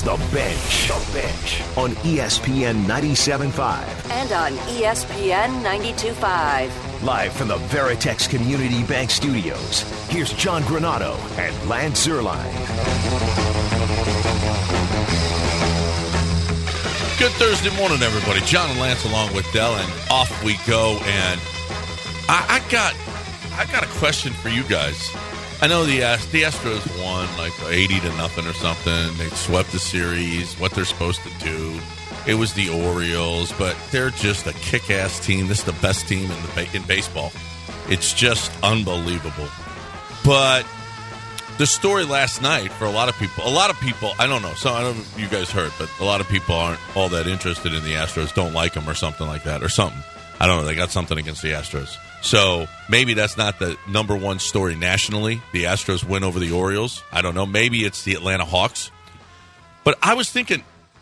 The Bench. The Bench on ESPN 97.5. And on ESPN 92.5. Live from the Veritex Community Bank Studios, here's John Granato and Lance Zierlein. Good Thursday morning, everybody. John and Lance along with Dell, and off we go. And I got a question for you guys. I know the Astros won like 80-0 or something. They swept the series. What they're supposed to do. It was the Orioles, but they're just a kick-ass team. This is the best team in baseball. It's just unbelievable. But the story last night for a lot of people, I don't know. So I don't know if you guys heard, but a lot of people aren't all that interested in the Astros, don't like them or something like that, or something. I don't know. They got something against the Astros. So maybe that's not the number one story nationally. The Astros win over the Orioles. I don't know. Maybe it's the Atlanta Hawks. But I was thinking,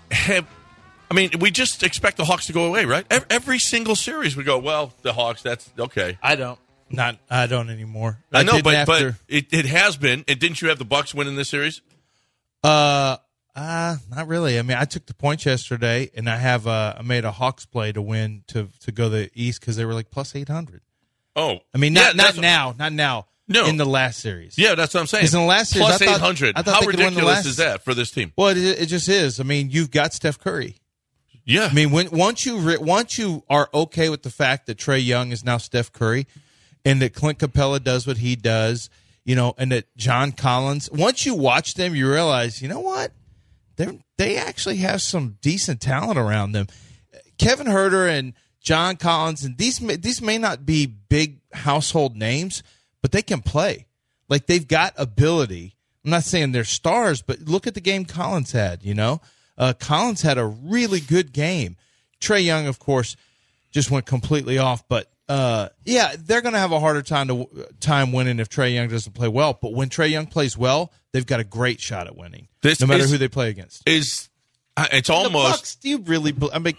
we just expect the Hawks to go away, right? Every single series we go, well, the Hawks, that's okay. I don't anymore. I know, but it has been. And didn't you have the Bucks winning this series? Not really. I mean, I took the points yesterday, and I made a Hawks play to win to go the East because they were like plus 800. Oh, I mean, not now. No, in the last series. Yeah, that's what I'm saying. Because in the last series, plus 800. How ridiculous is that for this team? Well, it just is. I mean, you've got Steph Curry. Yeah. I mean, once you are okay with the fact that Trae Young is now Steph Curry, and that Clint Capella does what he does, and that John Collins. Once you watch them, you realize, you know what? They actually have some decent talent around them. Kevin Huerter and John Collins, and these may not be big household names, but they can play. Like, they've got ability. I'm not saying they're stars, but look at the game Collins had, Collins had a really good game. Trae Young, of course, just went completely off, but they're going to have a harder time winning if Trae Young doesn't play well. But when Trae Young plays well, they've got a great shot at winning, no matter who they play against. It's almost the Bucks. Do you really?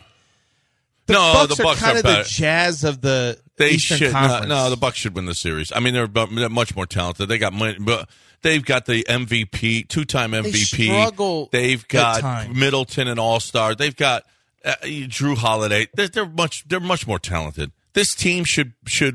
The Bucks are kind of the Jazz of the Eastern Conference. No, the Bucks should win the series. I mean, they're much more talented. They got money, but they've got the MVP, two-time MVP. They struggle. They've got Middleton, an all-star. They've got Drew Holiday. They're much more talented. This team should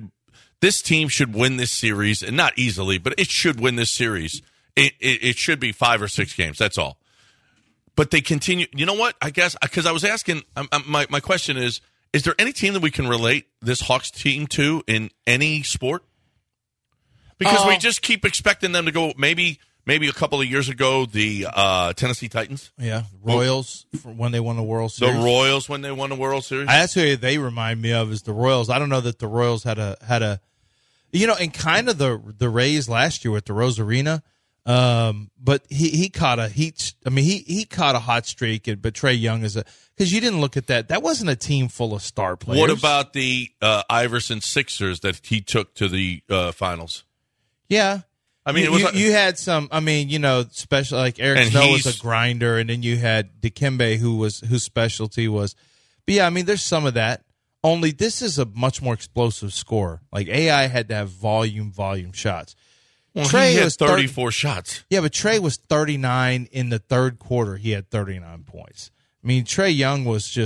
win this series, and not easily, but it should win this series. It should be 5 or 6 games. That's all. But they continue. You know what? I guess because I was asking, my question is there any team that we can relate this Hawks team to in any sport? Because we just keep expecting them to go. Maybe a couple of years ago, the Tennessee Titans. Yeah, Royals when they won the World Series. The Royals when they won the World Series. That's who they remind me of is the Royals. I don't know that the Royals had a and kind of the Rays last year with the Rosarina. But he caught a he caught a hot streak, but Trae Young because you didn't look at that. That wasn't a team full of star players. What about the Iverson Sixers that he took to the finals? Yeah. I mean, you had some. I mean, special like Eric Snow was a grinder, and then you had Dikembe whose specialty was. But yeah, I mean, there's some of that. Only this is a much more explosive score. Like AI had to have volume shots. Well, Trae had 34 shots. Yeah, but Trae was 39 in the third quarter. He had 39 points. I mean, Trae Young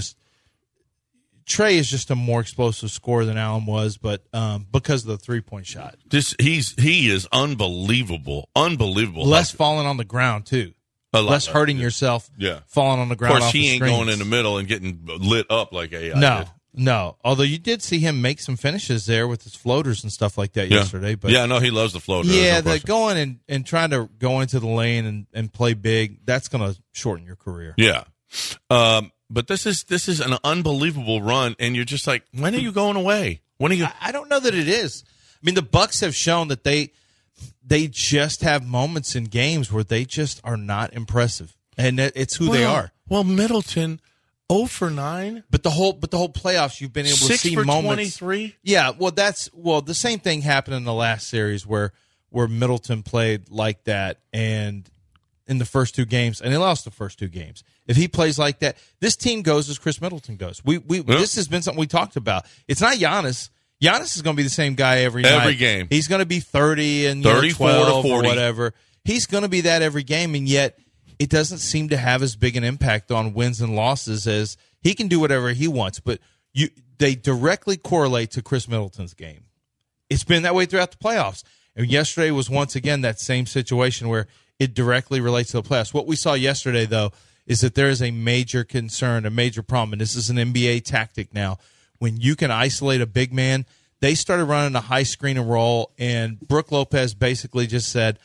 Trae is just a more explosive scorer than Allen was, but because of the 3-point shot. He is unbelievable. Less falling on the ground, too. Less hurting yourself falling on the ground. Of course, he ain't going in the middle and getting lit up like AI did. No. Although you did see him make some finishes there with his floaters and stuff like that yesterday. But he loves the floater. Yeah, going and trying to go into the lane and play big, that's going to shorten your career. Yeah. But this is an unbelievable run, and you're just like, when are you going away? When are you? I don't know that it is. I mean, the Bucks have shown that they just have moments in games where they just are not impressive, and it's who they are. Well, Middleton 0 for 9, but the whole playoffs you've been able to see 6 for moments. 23. Yeah, the same thing happened in the last series where Middleton played like that, and in the first 2 games, and he lost the first 2 games. If he plays like that, this team goes as Chris Middleton goes. This has been something we talked about. It's not Giannis. Giannis is going to be the same guy every night. Every game. He's going to be 30 and 34 12 to 40 or whatever. He's going to be that every game, and yet it doesn't seem to have as big an impact on wins and losses as he can do whatever he wants. But they directly correlate to Chris Middleton's game. It's been that way throughout the playoffs. And yesterday was once again that same situation where it directly relates to the playoffs. What we saw yesterday, though, is that there is a major concern, a major problem, and this is an NBA tactic now. When you can isolate a big man, they started running a high screen and roll, and Brook Lopez basically just said,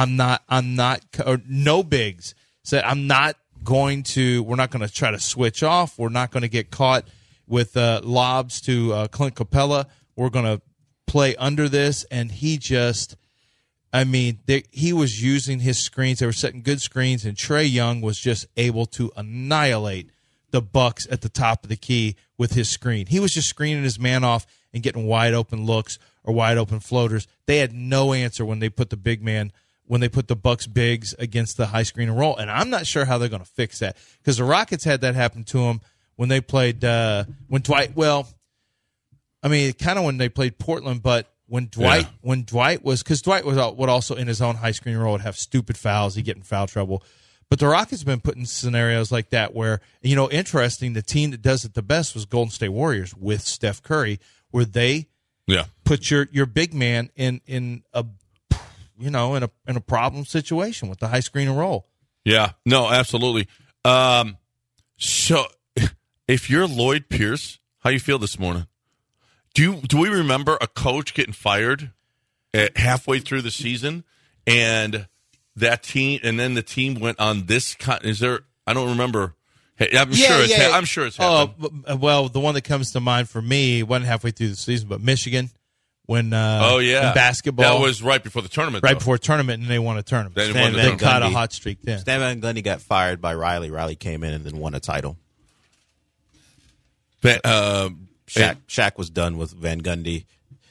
no bigs. Said, we're not going to try to switch off. We're not going to get caught with lobs to Clint Capella. We're going to play under this. And he just, he was using his screens. They were setting good screens, and Trae Young was just able to annihilate the Bucks at the top of the key with his screen. He was just screening his man off and getting wide open looks or wide open floaters. They had no answer when they put the Bucks bigs against the high screen and roll. And I'm not sure how they're going to fix that, because the Rockets had that happen to them when they played when Dwight Portland, but when Dwight was, because Dwight would also in his own high screen roll would have stupid fouls, he'd get in foul trouble. But the Rockets have been put in scenarios like that where, interesting, the team that does it the best was Golden State Warriors with Steph Curry, where they put your big man in a problem situation with the high screen and roll. Yeah, no, absolutely. So if you're Lloyd Pierce, how you feel this morning? Do we remember a coach getting fired at halfway through the season, and that team, and then the team went on this? Is there? I don't remember. I'm sure it's happened. Well, the one that comes to mind for me wasn't halfway through the season, but Michigan. In basketball. That was right before the tournament. Before tournament, and they won a tournament. They caught a hot streak then. Stan Van Gundy got fired by Riley. Riley came in and then won a title. Shaq was done with Van Gundy.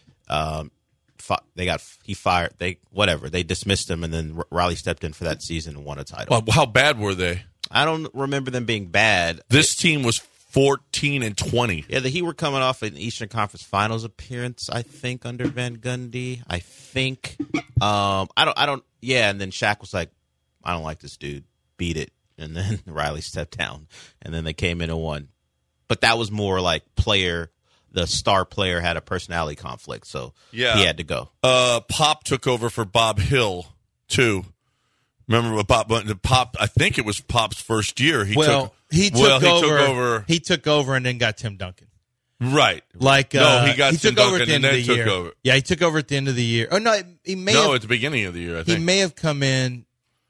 They dismissed him, and then Riley stepped in for that season and won a title. Well, how bad were they? I don't remember them being bad. This team was 14-20. Yeah, the Heat were coming off an Eastern Conference Finals appearance, I think, under Van Gundy. I think. Yeah, and then Shaq was like, I don't like this dude. Beat it. And then Riley stepped down, and then they came in and won. But that was more like the star player had a personality conflict, so he had to go. Pop took over for Bob Hill, too. Remember what Pop? I think it was Pop's first year. He took over and then got Tim Duncan. Right. He got Tim Duncan and then took over. Yeah, he took over at the end of the year. Oh no, he may have, at the beginning of the year. I think he may have come in.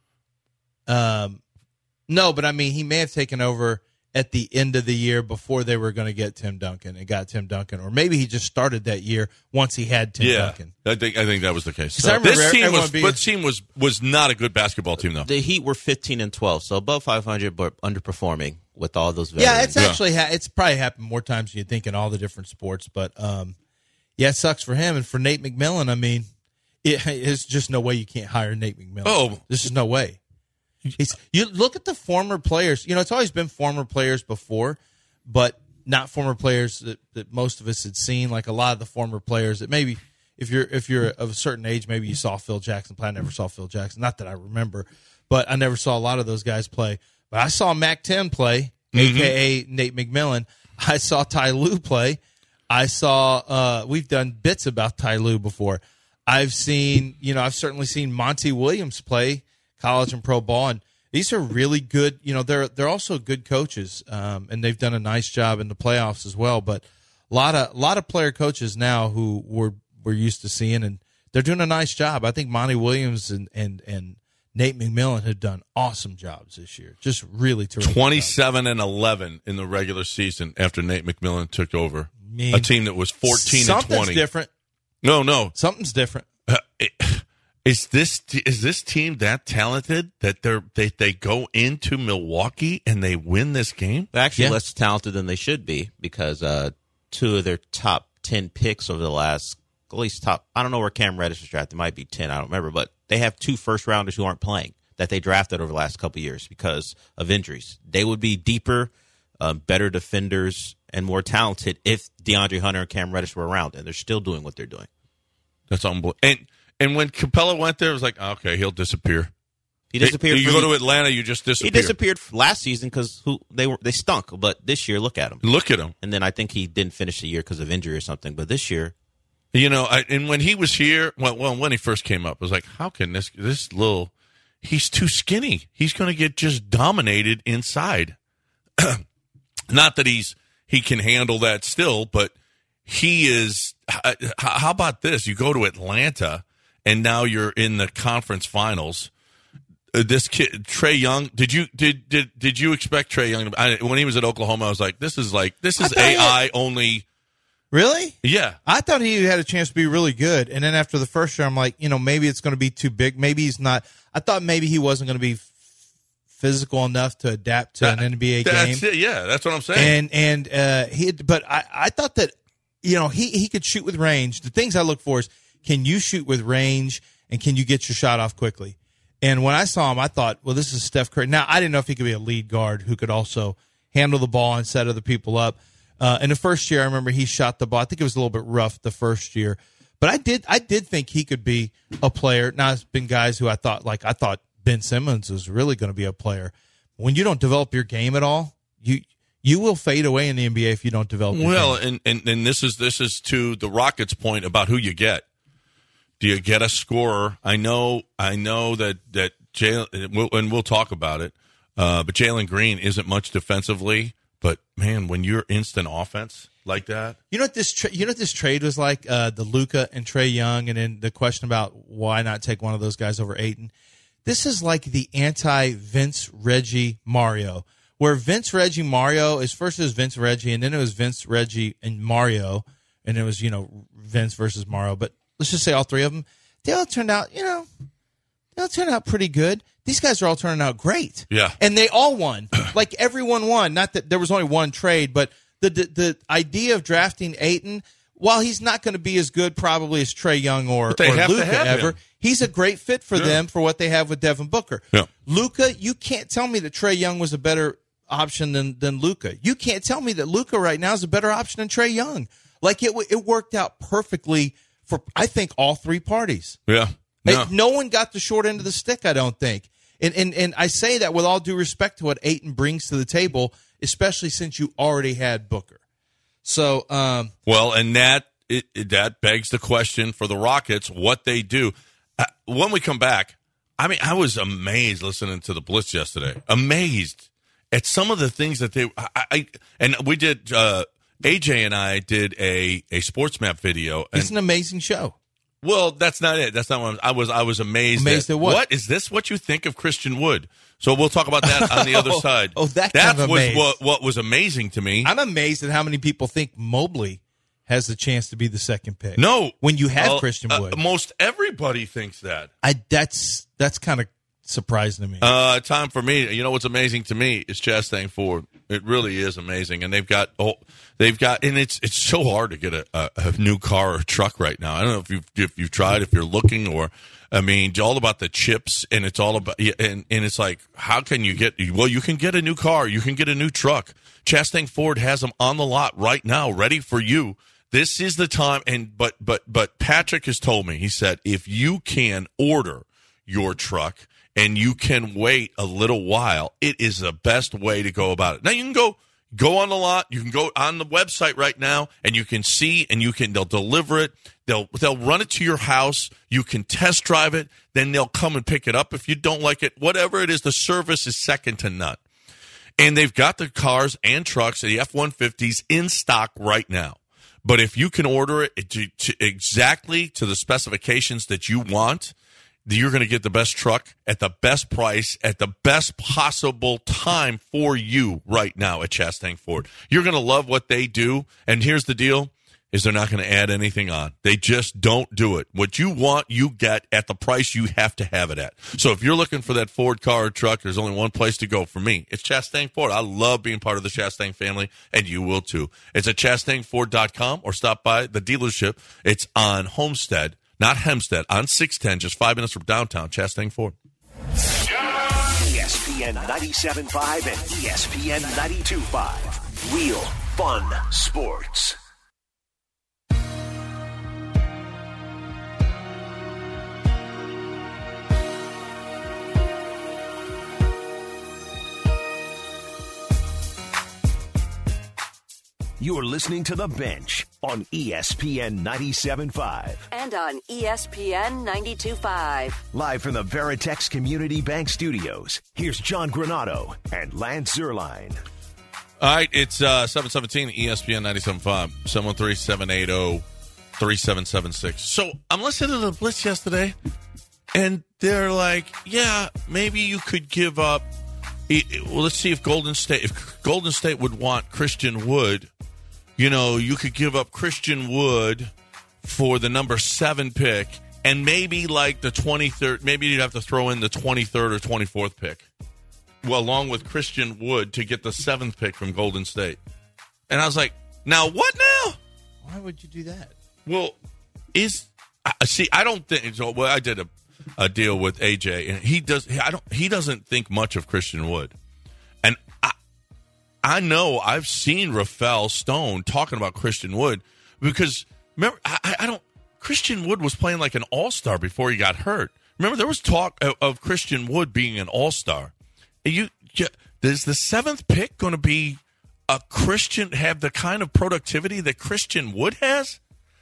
No, but he may have taken over at the end of the year before they were going to get Tim Duncan and got Tim Duncan, or maybe he just started that year once he had Tim Duncan. I think that was the case. So this team was not a good basketball team though. The Heat were 15-12, so above 500, but underperforming with all those veterans. Yeah, it's actually it's probably happened more times than you think in all the different sports, but it sucks for him and for Nate McMillan. It's just no way you can't hire Nate McMillan. Oh, this is no way. You look at the former players. It's always been former players before, but not former players that most of us had seen. Like a lot of the former players that maybe if you're of a certain age, maybe you saw Phil Jackson play. I never saw Phil Jackson. Not that I remember, but I never saw a lot of those guys play. But I saw Mac 10 play, a.k.a. Nate McMillan. I saw Ty Lue play. I saw we've done bits about Ty Lue before. I've certainly seen Monty Williams play college and pro ball, and these are really good. They're also good coaches, and they've done a nice job in the playoffs as well. But a lot of player coaches now who we're used to seeing, and they're doing a nice job. I think Monty Williams and Nate McMillan have done awesome jobs this year. Just really terrific. 27-11 in the regular season after Nate McMillan took over a team that was 14-20. Something's different. No, something's different. Is this team that talented that they go into Milwaukee and they win this game? They're actually less talented than they should be, because two of their top 10 picks over the last, at least top, I don't know where Cam Reddish was drafted. It might be 10, I don't remember, but they have 2 first-rounders who aren't playing that they drafted over the last couple of years because of injuries. They would be deeper, better defenders, and more talented if DeAndre Hunter and Cam Reddish were around, and they're still doing what they're doing. That's unbelievable. And when Capella went there, it was like, okay, he'll disappear. He disappeared. You go to Atlanta, you just disappear. He disappeared last season because they stunk. But this year, look at him. Look at him. And then I think he didn't finish the year because of injury or something. But this year, and when he was here, when he first came up, I was like, how can this little? He's too skinny. He's going to get just dominated inside. Not that he can handle that still, but he is. How about this? You go to Atlanta, and now you're in the conference finals. This kid, Trae Young. Did you expect Trae Young? When he was at Oklahoma, I was like, this is AI only. Really? Yeah. I thought he had a chance to be really good, and then after the first year, I'm like, maybe it's going to be too big. Maybe he's not. I thought maybe he wasn't going to be physical enough to adapt to an NBA game. That's it. Yeah, that's what I'm saying. But I thought that he could shoot with range. The things I look for is, can you shoot with range and can you get your shot off quickly? And when I saw him, I thought, well, this is Steph Curry. Now, I didn't know if he could be a lead guard who could also handle the ball and set other people up. In the first year, I remember he shot the ball. I think it was a little bit rough the first year. But I did think he could be a player. Now, it's been guys who I thought Ben Simmons was really going to be a player. When you don't develop your game at all, you will fade away in the NBA if you don't develop your game. And this is to the Rockets' point about who you get. Do you get a scorer? I know that Jalen, and we'll talk about it, but Jalen Green isn't much defensively. But man, when you're instant offense like that, what this trade was like, the Luka and Trae Young, and then the question about why not take one of those guys over Ayton. This is like the anti-Vince Reggie Mario, where Vince Reggie Mario is first it was Vince Reggie, and then it was Vince Reggie and Mario, and it was Vince versus Mario. But let's just say all three of them, they all turned out pretty good. These guys are all turning out great. Yeah. And they all won. Like everyone won. Not that there was only one trade, but the idea of drafting Ayton, while he's not going to be as good probably as Trae Young or Luka ever, he's a great fit for them for what they have with Devin Booker. Yeah. Luka, you can't tell me that Trae Young was a better option than Luka. You can't tell me that Luka right now is a better option than Trae Young. Like it worked out perfectly for, I think, all three parties. Yeah. No one got the short end of the stick, I don't think. And I say that with all due respect to what Ayton brings to the table, especially since you already had Booker. So, and that begs the question for the Rockets, what they do. When we come back, I was amazed listening to the Blitz yesterday. Amazed at some of the things that and we did. AJ and I did a sports map video. It's an amazing show. Well, that's not it. That's not what I was amazed. Amazed at what? What is this? What you think of Christian Wood? So we'll talk about that on the other side. That was what was amazing to me. I'm amazed at how many people think Mobley has the chance to be the second pick. No, when you have Christian Wood, most everybody thinks that. That's kind of surprising to me. Time for me. You know what's amazing to me is Chastang Ford. It really is amazing, and they've got, and it's so hard to get a new car or truck right now. I don't know if you've tried, if you're looking, or it's all about the chips, and it's all about, and it's like, how can you get? Well, you can get a new car, you can get a new truck. Chastang Ford has them on the lot right now, ready for you. This is the time, but Patrick has told me, he said, if you can order your truck and you can wait a little while, it is the best way to go about it. Now, you can go on the lot. You can go on the website right now, and you can see, and they'll deliver it. They'll run it to your house. You can test drive it. Then they'll come and pick it up if you don't like it. Whatever it is, the service is second to none. And they've got the cars and trucks, the F-150s, in stock right now. But if you can order it to exactly to the specifications that you want, you're going to get the best truck at the best price at the best possible time for you right now at Chastang Ford. You're going to love what they do. And here's the deal, is they're not going to add anything on. They just don't do it. What you want, you get at the price you have to have it at. So if you're looking for that Ford car or truck, there's only one place to go for me. It's Chastang Ford. I love being part of the Chastang family, and you will too. It's at ChastangFord.com or stop by the dealership. It's on Homestead. Not Hempstead, on 610, just 5 minutes from downtown, Chastang Ford. ESPN 97.5 and ESPN 92.5. Real fun sports. You're listening to The Bench on ESPN 97.5. And on ESPN 92.5. Live from the Veritex Community Bank Studios, here's John Granado and Lance Zierlein. All right, it's 717 ESPN 97.5, 713-780-3776. So I'm listening to the Blitz yesterday, and they're like, yeah, maybe you could give up. Well, let's see if Golden State would want Christian Wood. You know, you could give up Christian Wood for the number 7 pick, and maybe like the 23rd. Maybe you'd have to throw in the 23rd or 24th pick, well, along with Christian Wood to get the 7th pick from Golden State. And I was like, now what now? Why would you do that? Well, I don't think so. Well, I did a deal with AJ, and he doesn't think much of Christian Wood. And I know I've seen Rafael Stone talking about Christian Wood because remember, Christian Wood was playing like an all-star before he got hurt. Remember, there was talk of Christian Wood being an all-star. Is the 7th pick going to be have the kind of productivity that Christian Wood has?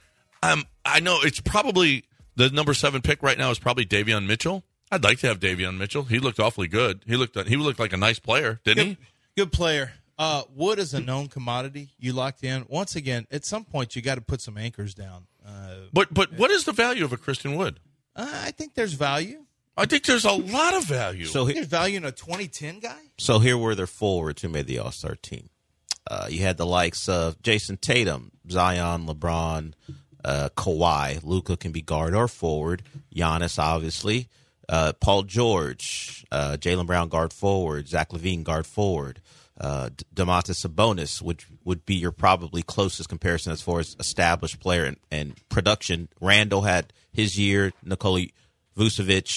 I know it's probably the number 7 pick right now is probably Davion Mitchell. I'd like to have Davion Mitchell. He looked awfully good. He looked like a nice player, didn't he? Good player. Wood is a known commodity. You locked in. Once again, at some point, you got to put some anchors down. But what is the value of a Christian Wood? I think there's value. I think there's a lot of value. So There's value in a 2010 guy? So here were their forwards who made the All-Star team. You had the likes of Jason Tatum, Zion, LeBron, Kawhi. Luka can be guard or forward. Giannis, obviously. Paul George, Jaylen Brown, guard forward. Zach LaVine, guard forward. Domantas Sabonis would be your probably closest comparison as far as established player and production. Randall had his year. Nikola Vucevic.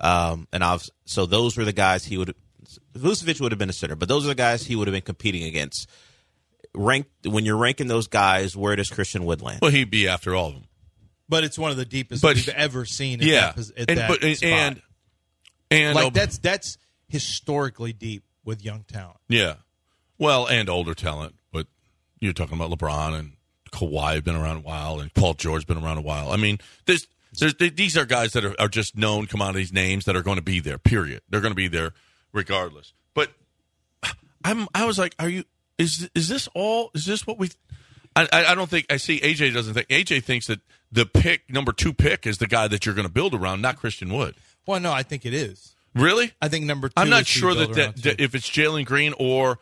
So those were the guys Vucevic would have been a center, but those are the guys he would have been competing against. When you're ranking those guys, where does Christian Wood land? Well, he'd be after all of them. But it's one of the deepest we've ever seen. That spot. And like that's historically deep with young talent. Yeah, well, and older talent. But you're talking about LeBron and Kawhi have been around a while, and Paul George been around a while. I mean, these are guys that are just known commodities names that are going to be there. Period. They're going to be there regardless. But I was like, Is this all? Is this what we? I don't think. I see AJ doesn't think. AJ thinks that the number 2 pick is the guy that you're going to build around, not Christian Wood. Well, no, I think it is. Really? I think number 2. I'm not sure that if it's Jalen Green or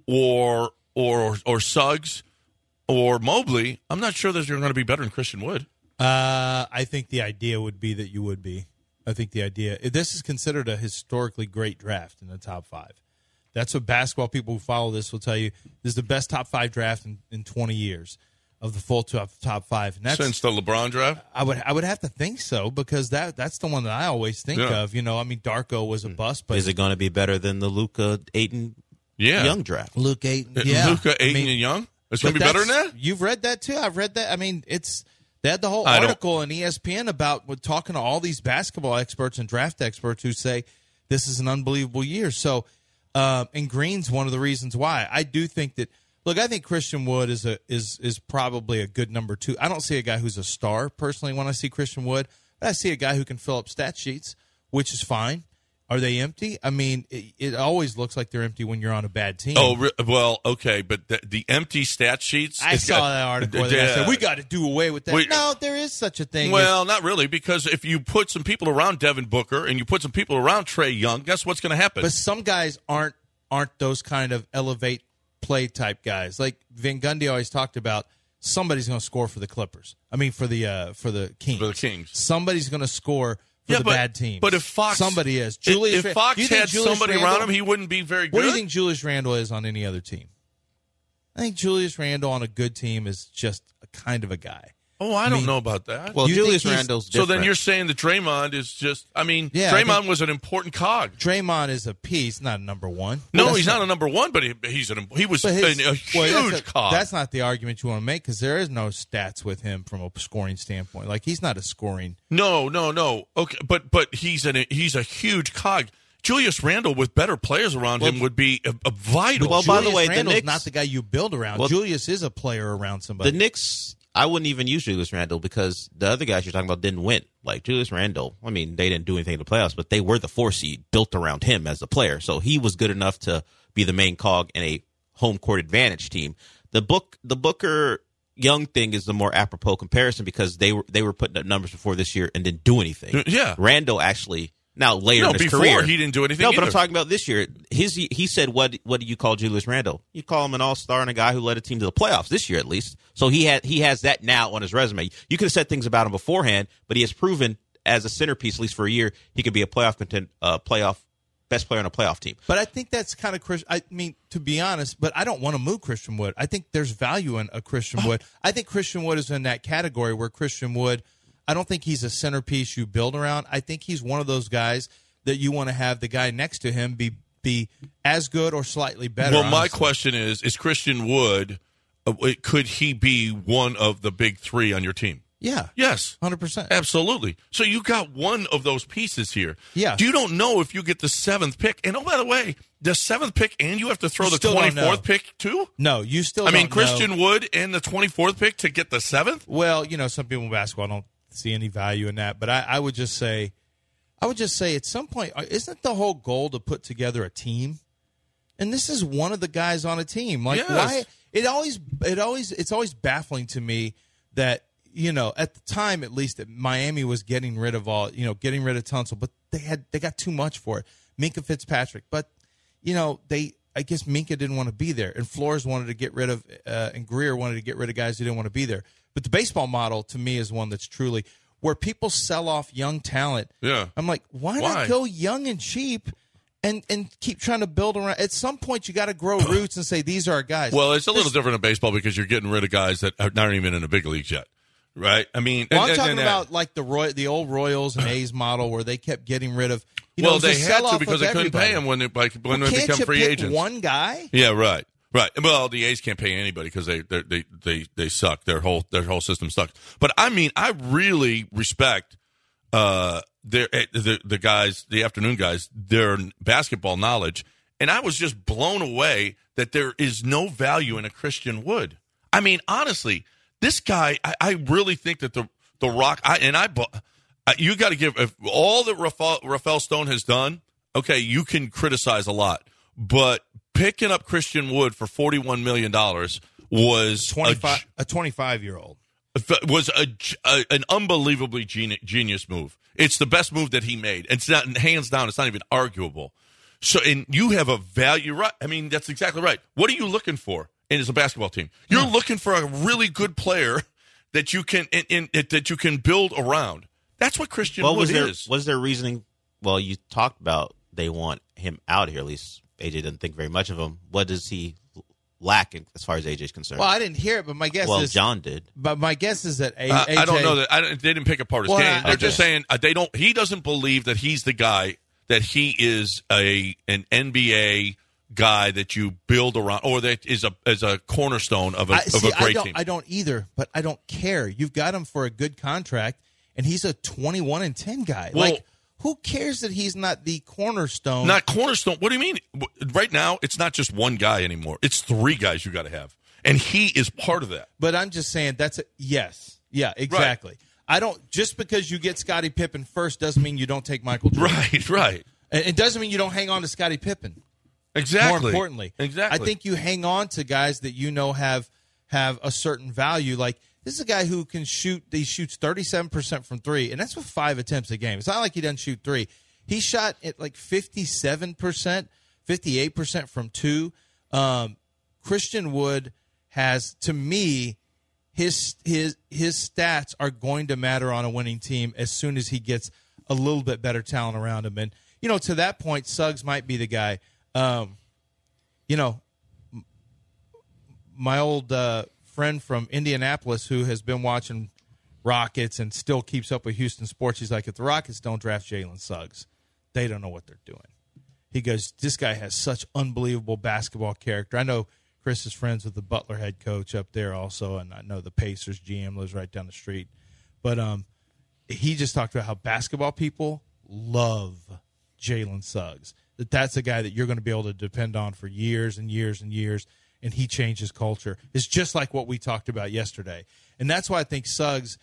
Suggs or Mobley, I'm not sure that you're going to be better than Christian Wood. I think the idea would be that you would be. I think the idea. This is considered a historically great draft in the top 5. That's what basketball people who follow this will tell you. This is the best top 5 draft in 20 years of the full top 5. And that's, since the LeBron draft? I would have to think so because that's the one that I always think of. You know, I mean, Darko was a bust. But is it going to be better than the Luka Ayton Young draft? Luka Ayton, yeah. Luka Ayton and Young? It's going to be better than that? You've read that too. I've read that. I mean, they had the whole article in ESPN about talking to all these basketball experts and draft experts who say this is an unbelievable year. So, and Green's one of the reasons why. I do think that. Look, I think Christian Wood is probably a good number 2. I don't see a guy who's a star personally when I see Christian Wood. But I see a guy who can fill up stat sheets, which is fine. Are they empty? I mean, it always looks like they're empty when you're on a bad team. Oh, well, okay, but the empty stat sheets. I saw that article where they said we got to do away with that. No, there is such a thing. Well, not really, because if you put some people around Devin Booker and you put some people around Trae Young, guess what's going to happen? But some guys aren't those kind of elevate play type guys. Like Van Gundy always talked about, somebody's going to score for the Clippers. I mean, for the Kings. For the Kings, somebody's going to score. For the bad team. But if Fox... Somebody is. If Fox had somebody around him, he wouldn't be very good. What do you think Julius Randle is on any other team? I think Julius Randle on a good team is just a kind of a guy. Oh, I don't know about that. Well, Julius Randle's different. So then you're saying that Draymond is just... I mean, Draymond was an important cog. Draymond is a piece, not a number 1. No, he's not a number 1, but he was a huge cog. That's not the argument you want to make because there is no stats with him from a scoring standpoint. Like, he's not a scoring... No. Okay, but he's a huge cog. Julius Randle with better players around him would be a vital. Well, by the way, Randle's the Knicks, not the guy you build around. Well, Julius is a player around somebody. the Knicks, I wouldn't even use Julius Randle because the other guys you're talking about didn't win. Like Julius Randle, I mean, they didn't do anything in the playoffs, but they were the 4 seed built around him as a player. So he was good enough to be the main cog in a home court advantage team. The Booker Young thing is the more apropos comparison because they were putting up numbers before this year and didn't do anything. Yeah. Randle actually now later in his before career he didn't do anything. No, either. but I'm talking about this year. He said, "What do you call Julius Randle? You call him an all-star and a guy who led a team to the playoffs this year, at least." So he has that now on his resume. You could have said things about him beforehand, but he has proven as a centerpiece, at least for a year, he could be a playoff best player on a playoff team. But I think that's kind of I mean, to be honest, but I don't want to move Christian Wood. I think there's value in a Christian Wood. I think Christian Wood is in that category where Christian Wood, I don't think he's a centerpiece you build around. I think he's one of those guys that you want to have the guy next to him be as good or slightly better. Well, my honestly. question is Christian Wood, could he be one of the big 3 on your team? Yeah. Yes. 100%. Absolutely. So you got one of those pieces here. Yeah. You don't know if you get the 7th pick. And, oh, by the way, the 7th pick and you have to throw You the still don't know. 24th pick too? No, you still I mean, don't Christian know. Wood and the 24th pick to get the 7th? Well, some people in basketball don't see any value in that. But I would just say at some point, isn't the whole goal to put together a team? And this is one of the guys on a team. Like, Yes. why? It's always baffling to me that, at the time, at least, that Miami was getting rid of Tunsil, but they got too much for it. Minka Fitzpatrick, but I guess Minka didn't want to be there, and Flores wanted to get rid of, and Greer wanted to get rid of guys who didn't want to be there. But the baseball model to me is one that's truly where people sell off young talent. Yeah. I'm like, why not go young and cheap? And keep trying to build around. At some point, you got to grow roots and say these are our guys. Well, it's a little different in baseball because you're getting rid of guys that aren't even in the big leagues yet, right? I mean, I'm talking about like the old Royals and A's model where they kept getting rid of. They had to because they couldn't pay them when they become free agents. One guy. Yeah, right. Well, the A's can't pay anybody because they suck. Their whole system sucks. But I mean, I really respect the guys, the afternoon guys, their basketball knowledge, and I was just blown away that there is no value in a Christian Wood. I mean, honestly, this guy, I really think that the Rock, you got to give all that Rafael Stone has done. Okay, you can criticize a lot, but picking up Christian Wood for $41 million was a 25-year-old. Was an unbelievably genius move. It's the best move that he made. It's not hands down. It's not even arguable. So, and you have a value, right? I mean, that's exactly right. What are you looking for as a basketball team? You're looking for a really good player that you can that you can build around. That's what Christian Wood is. Was there reasoning? Well, you talked about they want him out here. At least AJ didn't think very much of him. What does he lack as far as AJ is concerned? Well, I didn't hear it, but my guess is John did. But my guess is that AJ, I don't know that they didn't pick apart his game. They're okay. just saying they don't. He doesn't believe that he's the guy. That he is an NBA guy that you build around, or that is a cornerstone of a great team. I don't either, but I don't care. You've got him for a good contract, and he's a 21-10 guy. Well, like, who cares that he's not the cornerstone? Not cornerstone. What do you mean? Right now, it's not just one guy anymore. It's 3 guys you got to have, and he is part of that. But I'm just saying yes, yeah, exactly. Right. I don't just because you get Scottie Pippen first doesn't mean you don't take Michael Jordan. Right. And it doesn't mean you don't hang on to Scottie Pippen. Exactly. More importantly, exactly. I think you hang on to guys that have a certain value. Like this is a guy who can shoot. He shoots 37% from 3, and that's with 5 attempts a game. It's not like he doesn't shoot 3. He shot at like 57%, 58% from 2. Christian Wood has, to me, his stats are going to matter on a winning team as soon as he gets a little bit better talent around him. And, to that point, Suggs might be the guy. My old friend from Indianapolis who has been watching Rockets and still keeps up with Houston sports, he's like, if the Rockets don't draft Jalen Suggs, they don't know what they're doing. He goes, this guy has such unbelievable basketball character. I know Chris is friends with the Butler head coach up there also, and I know the Pacers GM lives right down the street. But he just talked about how basketball people love Jalen Suggs. That's a guy that you're going to be able to depend on for years and years and years, and he changes culture. It's just like what we talked about yesterday. And that's why I think Suggs,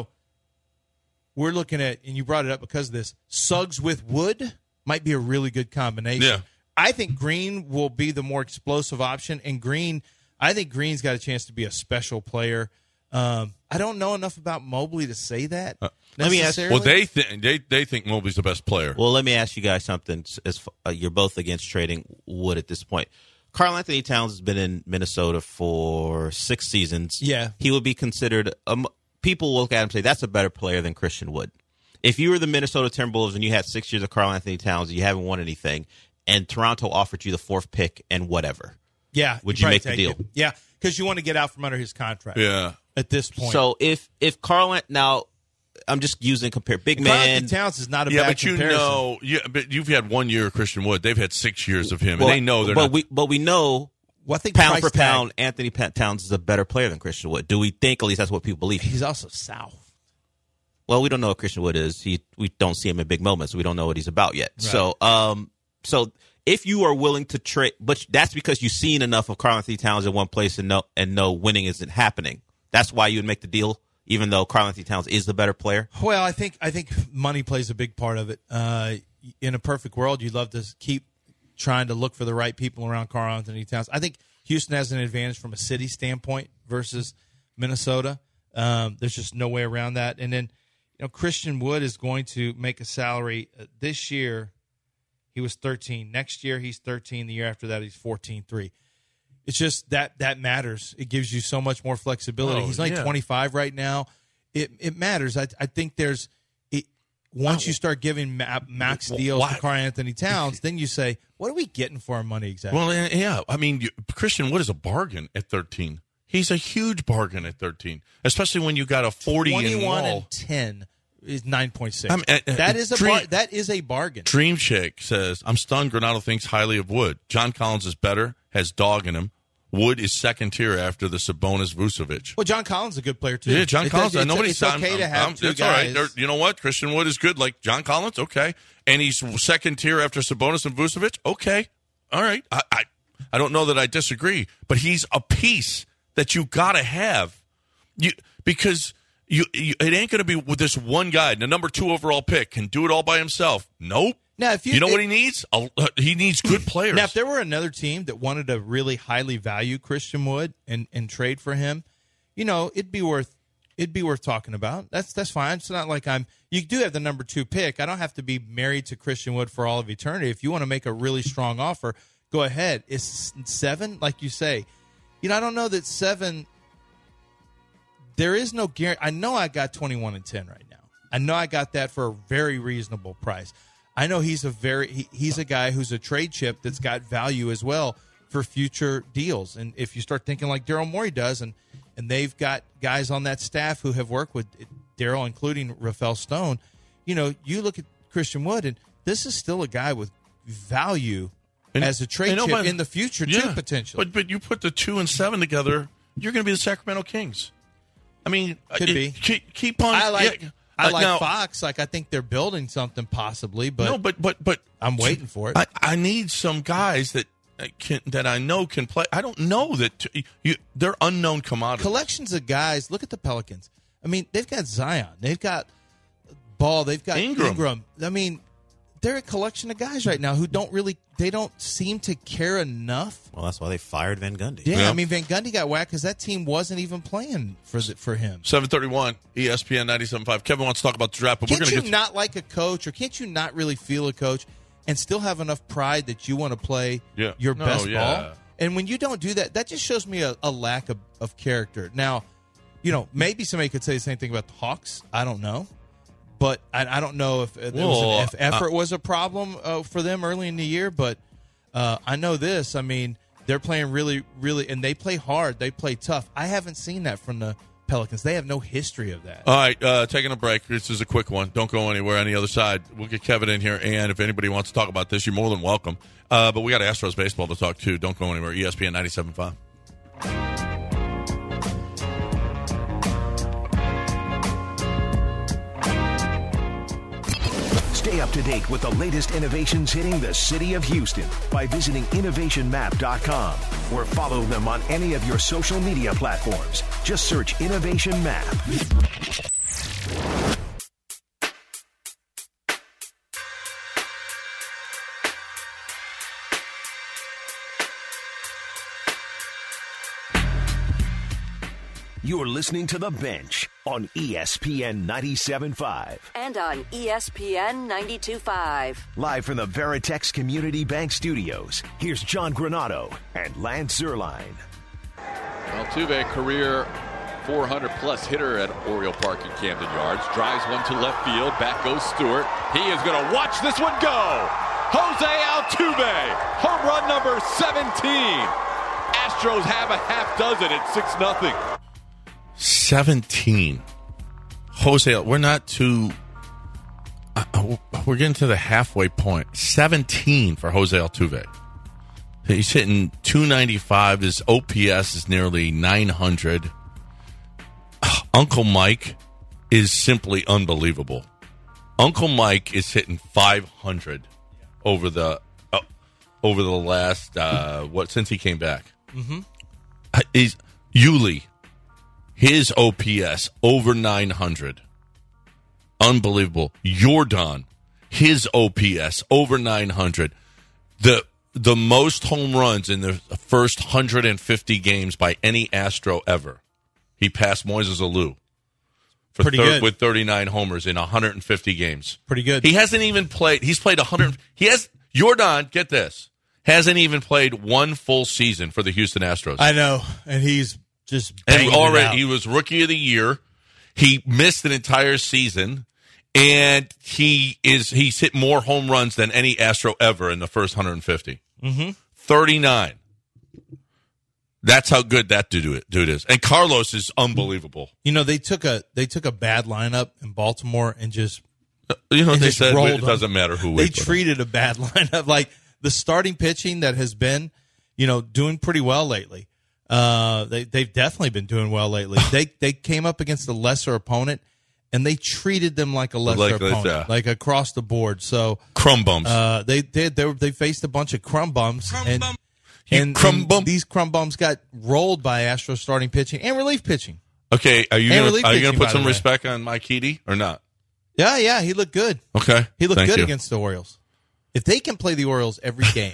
we're looking at, and you brought it up because of this, Suggs with Wood might be a really good combination. Yeah. I think Green will be the more explosive option, and I think Green's got a chance to be a special player. I don't know enough about Mobley to say that. Let me ask. necessarily. Well, they think Mobley's the best player. Well, let me ask you guys something. You're both against trading Wood at this point. Karl Anthony Towns has been in Minnesota for 6 seasons. Yeah. He would be considered people look at him and say that's a better player than Christian Wood. If you were the Minnesota Timberwolves and you had 6 years of Karl Anthony Towns and you haven't won anything, and Toronto offered you the 4th pick and whatever, would you make the deal? Yeah, because you want to get out from under his contract. Yeah. At this point. So if Karl, now I'm just using big Karl man. Anthony Towns is not a Yeah, bad but comparison. but you've had 1 year of Christian Wood. They've had 6 years of him, and they know they're not. But we know. Well, I think pound price for tag- pound, Anthony Towns is a better player than Christian Wood. Do we think? At least that's what people believe. He's also South. Well, we don't know what Christian Wood is. We don't see him in big moments. So we don't know what he's about yet. Right. So if you are willing to trade, but that's because you've seen enough of Karl Anthony Towns in one place and know winning isn't happening. That's why you would make the deal, even though Karl Anthony Towns is the better player. Well, I think money plays a big part of it. In a perfect world, you'd love to keep trying to look for the right people around Karl Anthony Towns. I think Houston has an advantage from a city standpoint versus Minnesota. There's just no way around that. And then, Christian Wood is going to make a salary this year. He was 13. Next year, he's 13. The year after that, he's 14.3. It's just that matters. It gives you so much more flexibility. He's only 25 right now. It matters. I think there's once you start giving max deals to Karl Anthony Towns, then you say, what are we getting for our money exactly? Well, yeah. I mean, Christian Wood is a bargain at 13. He's a huge bargain at 13, especially when you got a 40 21 and and 10 is 9.6. That is a bargain. Dream Shake says, I'm stunned Granado thinks highly of Wood. John Collins is better, has dog in him. Wood is second tier after the Sabonis Vucevic. Well, John Collins is a good player, too. Yeah, John Collins. It's okay to have two it's guys. all right. You know what? Christian Wood is good. Like John Collins, okay. And he's second tier after Sabonis and Vucevic, okay. All right. I don't know that I disagree, but he's a piece that you got to have. Because it ain't going to be with this one guy, the number 2 overall pick, can do it all by himself. Nope. Now, if you know what he needs? He needs good players. Now, if there were another team that wanted to really highly value Christian Wood and trade for him, it'd be worth talking about. That's fine. It's not like you do have the number 2 pick. I don't have to be married to Christian Wood for all of eternity. If you want to make a really strong offer, go ahead. Is 7, like you say? I don't know that 7. There is no guarantee. I know I got 21 and 10 right now. I know I got that for a very reasonable price. I know he's a guy who's a trade chip that's got value as well for future deals. And if you start thinking like Daryl Morey does, and they've got guys on that staff who have worked with Daryl, including Rafael Stone, you look at Christian Wood, and this is still a guy with value as a trade chip in the future too, potentially. But you put the 2 and 7 together, you're going to be the Sacramento Kings. I mean, could be. Keep on. I like Fox. I think they're building something possibly, but no, but I'm waiting for it. I need some guys that I know can play. I don't know that they're unknown commodities. Collections of guys. Look at the Pelicans. I mean, they've got Zion. They've got Ball. They've got Ingram. I mean, they're a collection of guys right now who don't seem to care enough. Well, that's why they fired Van Gundy. Yeah. I mean, Van Gundy got whacked because that team wasn't even playing for him. 7:31, ESPN 97.5. Kevin wants to talk about the draft, but can't we're going to you not like a coach, or can't you not really feel a coach and still have enough pride that you want to play your best ball? And when you don't do that, that just shows me a lack of character. Now, maybe somebody could say the same thing about the Hawks. I don't know. But I don't know if effort was a problem for them early in the year. But I know this. I mean, they're playing really, really, and they play hard. They play tough. I haven't seen that from the Pelicans. They have no history of that. All right, taking a break. This is a quick one. Don't go anywhere on the other side. We'll get Kevin in here, and if anybody wants to talk about this, you're more than welcome. But we got Astros baseball to talk too. Don't go anywhere. ESPN 97.5. Stay up to date with the latest innovations hitting the city of Houston by visiting innovationmap.com or follow them on any of your social media platforms. Just search Innovation Map. You're listening to The Bench on ESPN 97.5. And on ESPN 92.5. Live from the Veritex Community Bank Studios, here's John Granado and Lance Zierlein. Altuve, career 400-plus hitter at Oriole Park in Camden Yards. Drives one to left field. Back goes Stewart. He is going to watch this one go. Jose Altuve, home run number 17. Astros have a half dozen at 6-0. 17. Jose, we're not too. We're getting to the halfway point. 17 for Jose Altuve. He's hitting 295. His OPS is nearly 900. Uncle Mike is simply unbelievable. Uncle Mike is hitting 500 over the last since he came back. Mm-hmm. Is Yuli. His OPS over 900. Unbelievable. Jordan, his OPS over 900. The most home runs in the first 150 games by any Astro ever. He passed Moises Alou with 39 homers in 150 games. Pretty good. He hasn't even played. He's played 100. Jordan, get this, hasn't even played one full season for the Houston Astros. I know, and he's just he was Rookie of the Year. He missed an entire season, and he's hit more home runs than any Astro ever in the first 150. 39. That's how good that dude is. And Carlos is unbelievable. You know, they took a bad lineup in Baltimore and just they said it doesn't matter who they treated a bad lineup. Like the starting pitching that has been, doing pretty well lately. They've definitely been doing well lately. They came up against a lesser opponent, and they treated them like a lesser opponent, like across the board. So crumb bums. They faced a bunch of crumb bums, and these crumb bums got rolled by Astros starting pitching and relief pitching. Okay, are you gonna put some respect on Mike Heady or not? Yeah, he looked good. Okay, he looked good against the Orioles. If they can play the Orioles every game.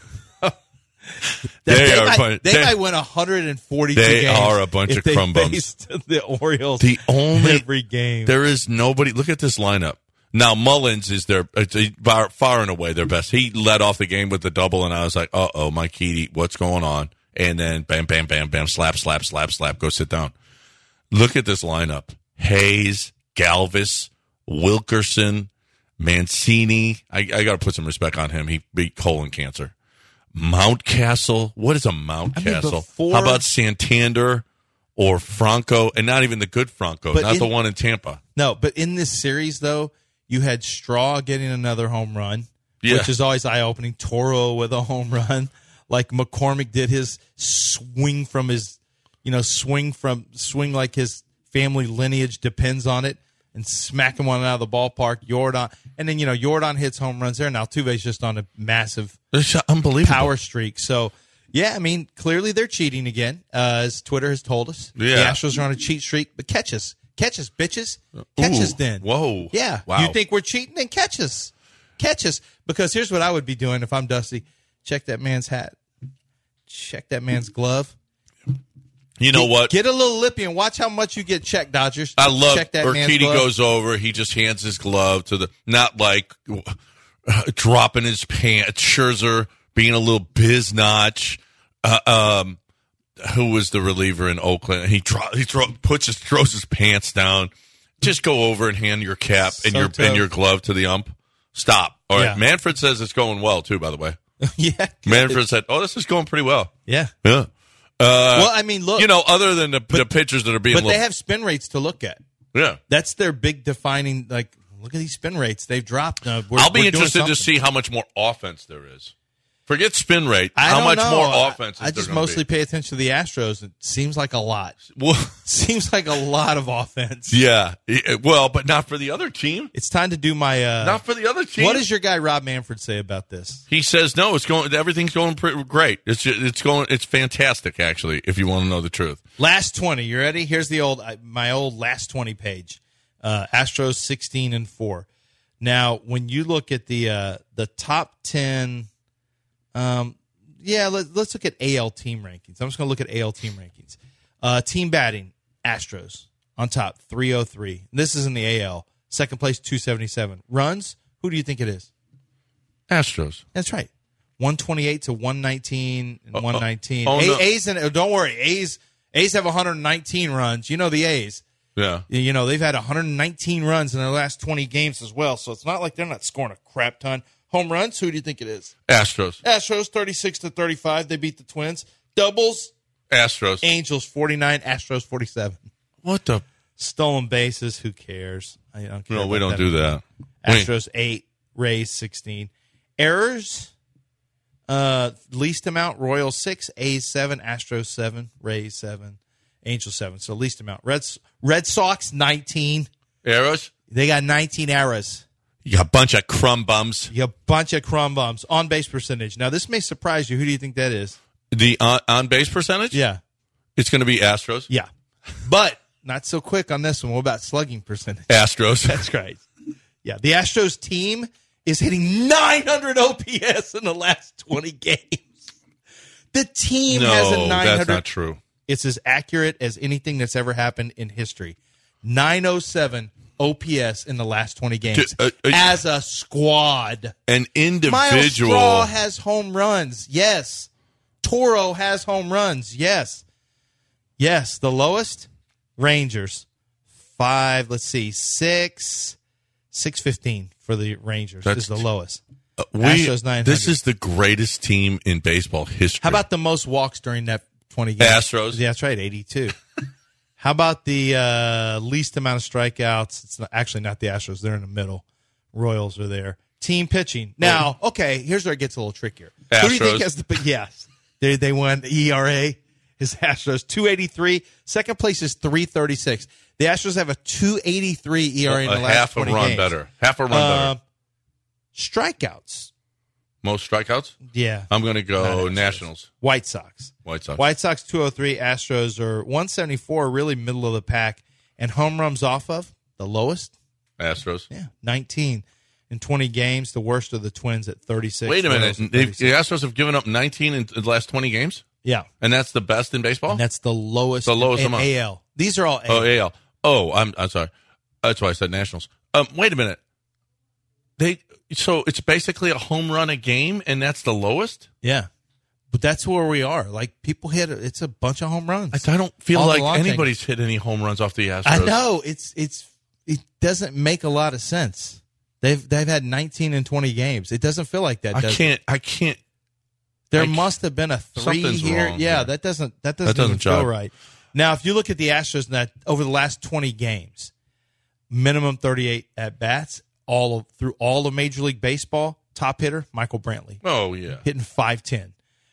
They might win 142 games. They are a bunch of crumb bums. The Orioles every game. There is nobody. Look at this lineup. Now, Mullins is far and away their best. He led off the game with the double, and I was like, uh-oh, Mike Heady, what's going on? And then bam, bam, bam, bam, slap, slap, slap, slap, go sit down. Look at this lineup. Hayes, Galvis, Wilkerson, Mancini. I got to put some respect on him. He beat colon cancer. Mountcastle. What is a Mountcastle? How about Santander or Franco? And not even the good Franco, the one in Tampa. No, but in this series, though, you had Straw getting another home run, which is always eye-opening. Toro with a home run. Like McCormick did his swing from his, swing like his family lineage depends on it, and smacking one out of the ballpark. Jordan. And then, Jordan hits home runs there. Now, Altuve's just on a massive unbelievable power streak. So, yeah, I mean, clearly they're cheating again, as Twitter has told us. Yeah. The Astros are on a cheat streak, but catch us. Catch us, bitches. Catch us then. Whoa. Yeah. Wow. You think we're cheating? Then catch us. Catch us. Because here's what I would be doing if I'm Dusty. Check that man's hat. Check that man's glove. You know what? Get a little lippy and watch how much you get checked, Dodgers. I love check that Urquidy goes over. He just hands his glove to not like dropping his pants. Scherzer being a little biznotch. Who was the reliever in Oakland? He throws his pants down. Just go over and hand your cap and your glove to the ump. Stop. All right. Yeah. Manfred says it's going well too. By the way, yeah. Manfred said, "Oh, this is going pretty well." Yeah. Yeah. Well, I mean, look. Other than the pitchers that are being, they have spin rates to look at. Yeah, that's their big defining. Like, look at these spin rates; they've dropped. I'll be interested to see how much more offense there is. Forget spin rate. I How don't much know. more offense? I just mostly pay attention to the Astros. It seems like a lot. Well, Seems like a lot of offense. yeah. Well, but not for the other team. It's time to do my. Not for the other team. What does your guy Rob Manfred say about this? He says no. It's going. Everything's going pretty great. It's going. It's fantastic, actually. If you want to know the truth. Last 20. You ready? Here's the my old last 20 page. Astros 16-4. Now, when you look at the top 10, let's look at AL team rankings. I'm just going to look at AL team rankings. Team batting, Astros on top, 303. This is in the AL. Second place, 277. Runs, who do you think it is? Astros. That's right. 128 to 119 and 119. No. A's, and don't worry, A's have 119 runs. You know the A's. Yeah. You know, they've had 119 runs in their last 20 games as well, so it's not like they're not scoring a crap ton. Home runs, who do you think it is? Astros. Astros 36 to 35. They beat the Twins. Doubles, Astros. Angels 49, Astros 47. What the? Stolen bases, who cares? I don't care. No, we don't do that. Astros 8, Rays 16. Errors, least amount, Royals 6, A's 7, Astros 7, Rays 7, Angels 7. So least amount. Red Sox 19. Arrows. They got 19 errors. You got a bunch of crumb bums. You got a bunch of crumb bums. On base percentage. Now this may surprise you. Who do you think that is? The on base percentage? Yeah. It's going to be Astros. Yeah. But not so quick on this one. What about slugging percentage? Astros. That's right. Yeah. The Astros team is hitting 900 OPS in the last 20 games. The team has a 900. That's not true. It's as accurate as anything that's ever happened in history. 907 OPS in the last 20 games as a squad. An individual. Miles Straw has home runs. Yes. Toro has home runs. Yes. Yes. The lowest? Rangers. 615 for the Rangers. This is the lowest. Astros 900. This is the greatest team in baseball history. How about the most walks during that 20 games? Astros. Yeah, that's right, 82. How about the least amount of strikeouts? It's actually not the Astros. They're in the middle. Royals are there. Team pitching. Now, okay, here's where it gets a little trickier. Astros. Who do you think has the yes? They won. The ERA is Astros 2.83. Second place is 3.36. The Astros have a 2.83 ERA in the last 20 games. Half a run better. Strikeouts. Most strikeouts? Yeah. I'm going to go Nationals. White Sox. White Sox 203. Astros are 174, really middle of the pack. And home runs off of the lowest? Astros. Yeah, 19 in 20 games. The worst of the Twins at 36. Wait a minute. The Astros have given up 19 in the last 20 games? Yeah. And that's the best in baseball? And that's the lowest, the lowest in amount. AL. These are all AL. Oh, AL. Oh, I'm sorry. That's why I said Nationals. Wait a minute. So it's basically a home run a game, and that's the lowest? Yeah. But that's where we are. Like, people hit it's a bunch of home runs. I don't feel All like the long anybody's hit any home runs off the Astros. I know. It doesn't make a lot of sense. They've had 19 in 20 games. It doesn't feel like that. I can't. There must have been a 3 something's here. wrong Yeah, here. that doesn't even feel right. Now, if you look at the Astros over the last 20 games, minimum 38 at bats, through all of Major League Baseball, top hitter Michael Brantley. Oh yeah, hitting .510.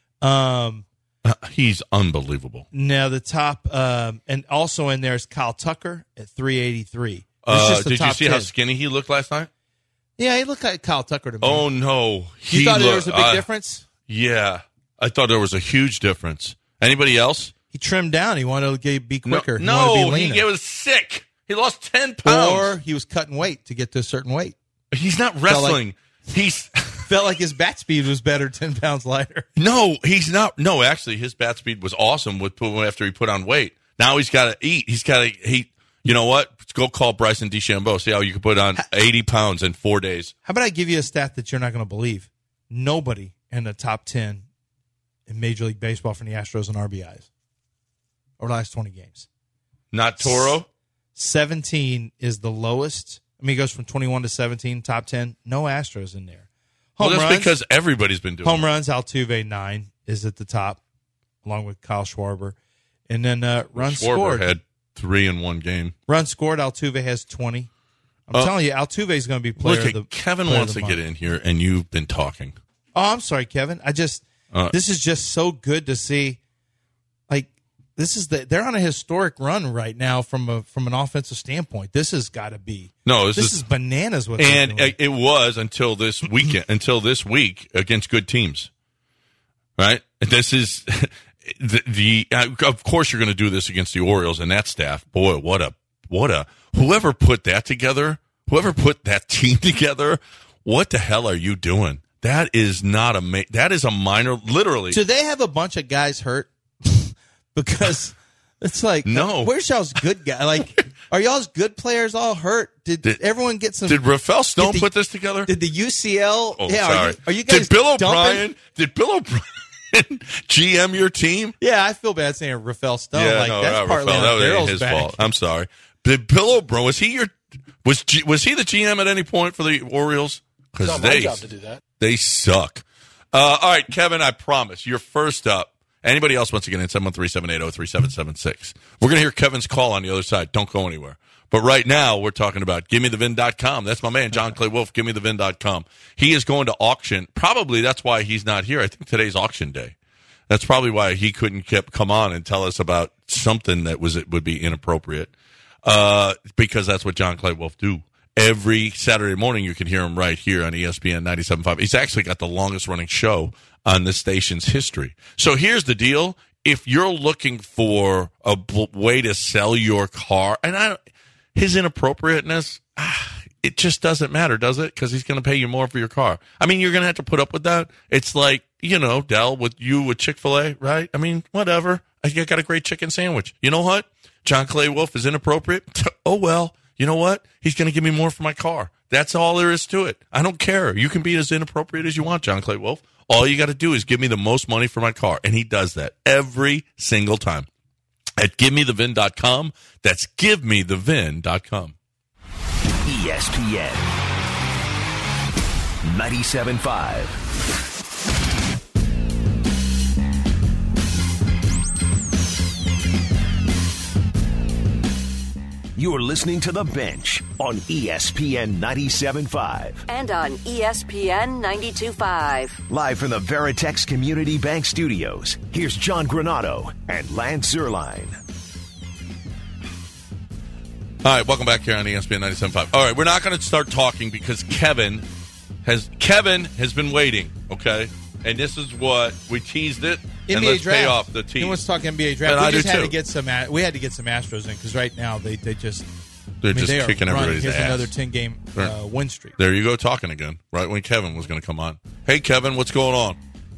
He's unbelievable. Now the top, and also in there is Kyle Tucker at 383. Did you see 10. how skinny he looked last night? Yeah, he looked like Kyle Tucker to me. Oh no, you thought there was a big difference? Yeah, I thought there was a huge difference. Anybody else? He trimmed down. He wanted to be quicker. No, he was sick. He lost 10 pounds. Or he was cutting weight to get to a certain weight. He's not wrestling. Felt like his bat speed was better 10 pounds lighter. No, he's not. No, actually, his bat speed was awesome after he put on weight. Now he's got to eat. He's got to eat. You know what? Go call Bryson DeChambeau. See how you can put on 80 pounds in 4 days. How about I give you a stat that you're not going to believe? Nobody in the top 10 in Major League Baseball from the Astros and RBIs over the last 20 games. Not Toro? 17 is the lowest. I mean, it goes from 21 to 17, top 10. No Astros in there. Well, that's because everybody's been doing home runs. Altuve 9 is at the top, along with Kyle Schwarber, and then runs scored. Schwarber had 3 in one game. Runs scored. Altuve has 20. I'm telling you, Altuve is going to be player. Look, Kevin wants to get in here, and you've been talking. Oh, I'm sorry, Kevin. This is just so good to see. Like, they're on a historic run right now from an offensive standpoint. This has got to be. No, this is bananas. And it was until this weekend, until this week against good teams, right? This is of course you're going to do this against the Orioles and that staff. Boy, what a whoever put that together, whoever put that team together. What the hell are you doing? That is not that is a minor, literally. Do they have a bunch of guys hurt? Because it's like, no. Where's y'all's good guy? Like, are y'all's good players all hurt? Did everyone get some? Did Rafael Stone put this together? Did the UCL? Oh, yeah, sorry. Are you guys? Did Bill O'Brien GM your team? Yeah, I feel bad saying Rafael Stone. Yeah, like, no, that's partly Rafael, on that was Daryl's his back. fault. I'm sorry. Did Bill O'Brien was he the GM at any point for the Orioles? Because it's not my job to do that. They suck. All right, Kevin, I promise you're first up. Anybody else wants to get in, 713-780-3776. We're going to hear Kevin's call on the other side. Don't go anywhere. But right now, we're talking about GiveMeTheVin.com. That's my man, John Clay Wolf, GiveMeTheVin.com. He is going to auction. Probably that's why he's not here. I think today's auction day. That's probably why he couldn't come on and tell us about something that would be inappropriate. Because that's what John Clay Wolf do. Every Saturday morning, you can hear him right here on ESPN 97.5. He's actually got the longest running show on this station's history. So here's the deal. If you're looking for a way to sell your car, and his inappropriateness, it just doesn't matter, does it? Because he's going to pay you more for your car. I mean, you're going to have to put up with that. It's like, Del, with Chick-fil-A, right? I mean, whatever. I got a great chicken sandwich. You know what? John Clay Wolf is inappropriate. Oh, well. You know what? He's going to give me more for my car. That's all there is to it. I don't care. You can be as inappropriate as you want, John Clay Wolf. All you got to do is give me the most money for my car. And he does that every single time. At GiveMeTheVin.com. That's GiveMeTheVin.com. ESPN 97.5. You're listening to The Bench on ESPN 97.5. And on ESPN 92.5. Live from the Veritex Community Bank Studios, here's John Granado and Lance Zierlein. All right, welcome back here on ESPN 97.5. All right, we're not going to start talking because Kevin has been waiting, okay? And this is what we teased it. NBA and let's draft. pay off the team. He wants to talk NBA draft. We had to get some Astros in because right now they're just kicking everybody's Here's ass. another 10-game win streak. There you go, talking again. Right when Kevin was going to come on. Hey, Kevin, what's going on?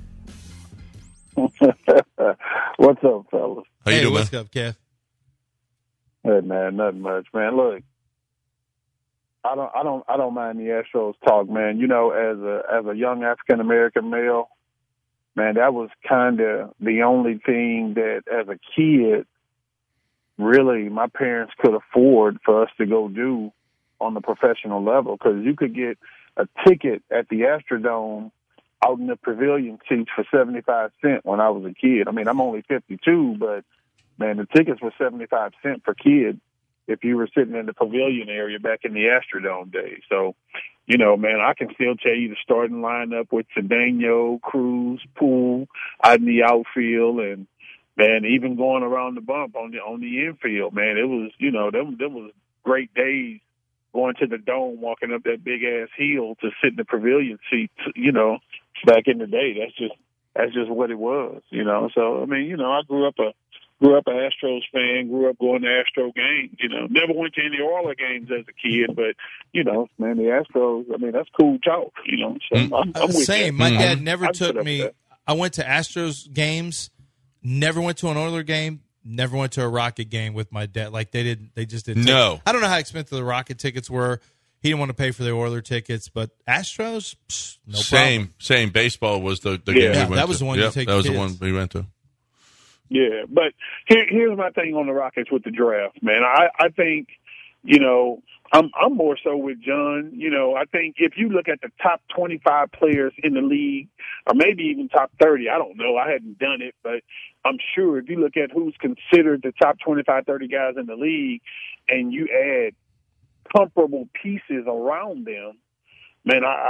What's up, fellas? How you doing, what's man? up, Kev? Hey, man, nothing much, man. Look, I don't mind the Astros talk, man. As a young African American male, man, that was kind of the only thing that, as a kid, really my parents could afford for us to go do on the professional level, because you could get a ticket at the Astrodome out in the pavilion seats for 75 cents when I was a kid. I mean, I'm only 52, but man, the tickets were 75 cents for kids if you were sitting in the pavilion area back in the Astrodome days. So, man, I can still tell you the starting lineup with Cedeno, Cruz, Poole out in the outfield, and man, even going around the bump on the infield. Man, it was them was great days going to the dome, walking up that big ass hill to sit in the pavilion seat. Back in the day, that's just what it was. So I mean, I grew up an Astros fan, grew up going to Astro games, never went to any Oilers games as a kid, but, man, the Astros, I mean, that's cool talk, so I'm with same. that. My dad never took me. I went to Astros games, never went to an Oilers game, never went to a Rocket game with my dad. Like, they just didn't. No. I don't know how expensive the Rocket tickets were. He didn't want to pay for the Oilers tickets, but Astros, no problem. Same. Baseball was the game we went to. That was the one you take That was kids. the one we went to. Yeah, but here's my thing on the Rockets with the draft, man. I think, I'm more so with John. I think if you look at the top 25 players in the league, or maybe even top 30, I don't know. I hadn't done it, but I'm sure if you look at who's considered the top 25, 30 guys in the league, and you add comparable pieces around them, man,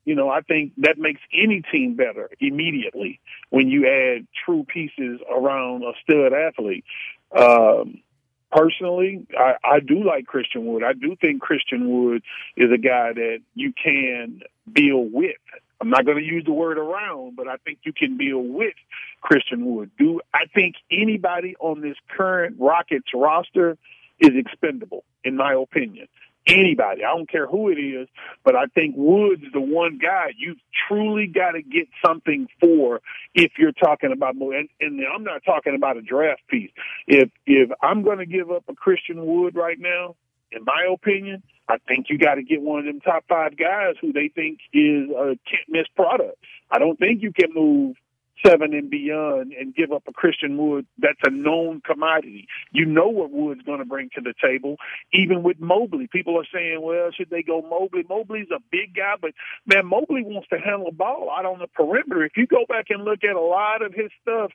I think that makes any team better immediately when you add true pieces around a stud athlete. Personally, I do like Christian Wood. I do think Christian Wood is a guy that you can build with. I'm not going to use the word around, but I think you can build with Christian Wood. I think anybody on this current Rockets roster is expendable, in my opinion. Anybody. I don't care who it is, but I think Wood's the one guy you've truly got to get something for if you're talking about more. And I'm not talking about a draft piece. If I'm going to give up a Christian Wood right now, in my opinion, I think you got to get one of them top 5 guys who they think is a can't-miss product. I don't think you can move 7 and beyond and give up a Christian Wood that's a known commodity. You know what Wood's going to bring to the table. Even with Mobley, people are saying, well, should they go Mobley? Mobley's a big guy, but, man, Mobley wants to handle the ball out on the perimeter. If you go back and look at a lot of his stuff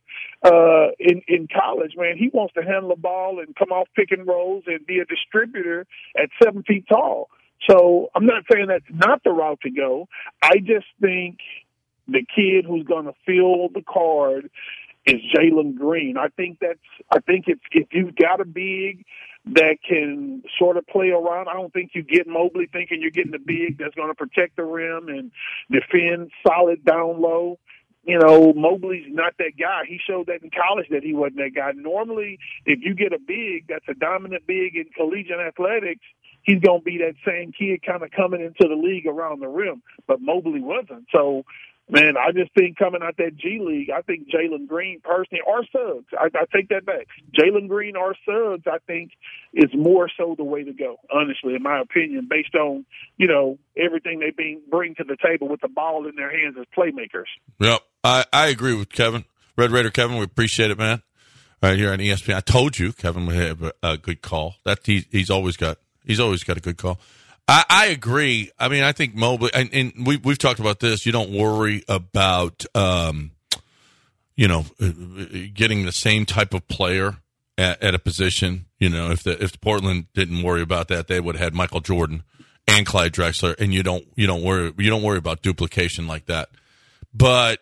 in college, man, he wants to handle the ball and come off pick and rolls and be a distributor at 7 feet tall. So I'm not saying that's not the route to go. I just think the kid who's going to fill the card is Jalen Green. I think if you've got a big that can sort of play around, I don't think you get Mobley thinking you're getting a big that's going to protect the rim and defend solid down low. Mobley's not that guy. He showed that in college that he wasn't that guy. Normally, if you get a big that's a dominant big in collegiate athletics, he's going to be that same kid kind of coming into the league around the rim. But Mobley wasn't. So, man, I just think coming out that G League, I think Jalen Green personally, or Suggs, I take that back. Jalen Green or Suggs, I think, is more so the way to go, honestly, in my opinion, based on, everything they bring to the table with the ball in their hands as playmakers. Yep, I agree with Kevin. Red Raider Kevin, we appreciate it, man. Right here on ESPN. I told you Kevin would have a good call. That he's always got a good call. I agree. I mean, I think Mobley, and we've talked about this. You don't worry about, getting the same type of player at a position. If Portland didn't worry about that, they would have had Michael Jordan and Clyde Drexler, and you don't worry about duplication like that. But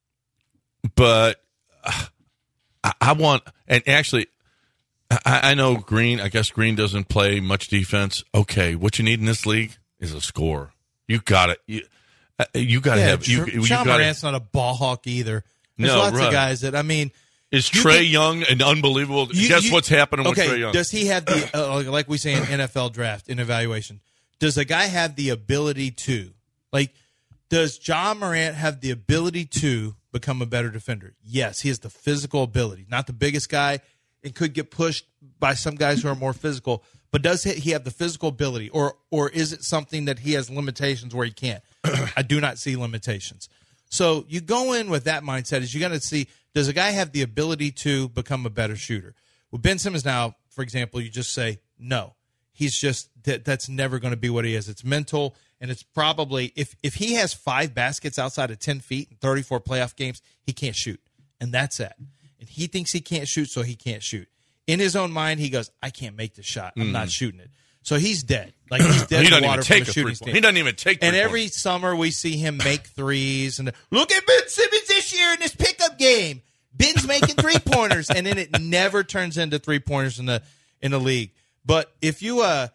I want, and actually, I know Green. I guess Green doesn't play much defense. Okay, what you need in this league is a scorer. You got it. You got to have. John Morant's not a ball hawk either. There's lots of guys that is Trae Young an unbelievable? Guess what's happening with Trae Young? Does he have the like we say in NFL draft in evaluation? Does a guy have the ability to Does John Morant have the ability to become a better defender? Yes, he has the physical ability. Not the biggest guy. It could get pushed by some guys who are more physical, but does he have the physical ability, or is it something that he has limitations where he can't? I do not see limitations. So you go in with that mindset is you're going to see, does a guy have the ability to become a better shooter? With Ben Simmons now, for example, you just say, no. He's just, that's never going to be what he is. It's mental, and it's probably, if he has 5 baskets outside of 10 feet in 34 playoff games, he can't shoot, and that's it. And he thinks he can't shoot, so he can't shoot. In his own mind, he goes, I can't make the shot. I'm not shooting it. So he's dead. He's dead in the water from the shooting standpoint. He doesn't even take And every summer we see him make threes. And look at Ben Simmons this year in this pickup game. Ben's making three-pointers. And then it never turns into three-pointers in the league. But if you, I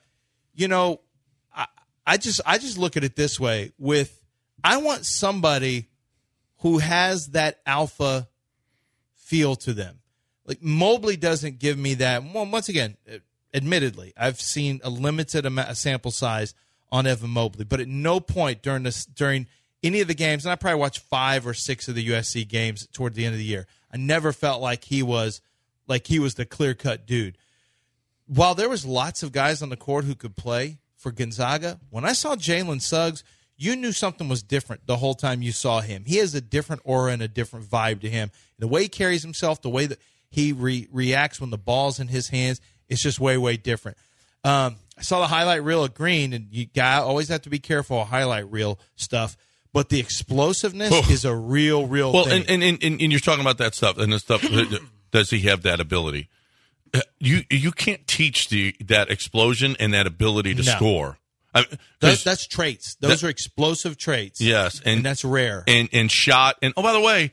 just look at it this way. I want somebody who has that alpha feel to them. Like Mobley doesn't give me that. Well, once again, admittedly, I've seen a limited amount of sample size on Evan Mobley, but at no point during any of the games, and I probably watched 5 or 6 of the USC games toward the end of the year, I never felt like he was the clear-cut dude. While there was lots of guys on the court who could play for Gonzaga, when I saw Jalen Suggs, you knew something was different the whole time you saw him. He has a different aura and a different vibe to him. The way he carries himself, the way that he reacts when the ball's in his hands, it's just way, way different. I saw the highlight reel of Green, and you always have to be careful of highlight reel stuff. But the explosiveness is a real thing. Well, and you're talking about that stuff, and the stuff, does he have that ability? You can't teach that explosion and that ability to score. That's traits. Those are explosive traits. Yes, and that's rare. And shot. And by the way,